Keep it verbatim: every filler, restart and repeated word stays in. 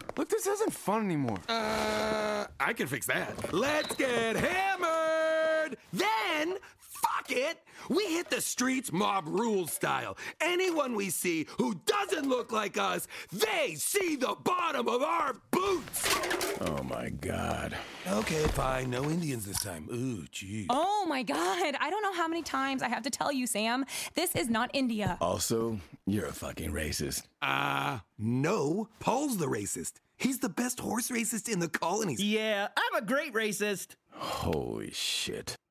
Look, this isn't fun anymore. Uh, I can fix that. Let's get hammered! Then, fuck it! We hit the streets mob rules style. Anyone we see who doesn't look like us, they see the bottom of our boots! Oh my god. Okay, fine. No Indians this time. Ooh, gee. Oh my god. I don't know how many times I have to tell you, Sam. This is not India. Also, you're a fucking racist. Uh, no. Paul's the racist. He's the best horse racist in the colonies. Yeah, I'm a great racist. Holy shit.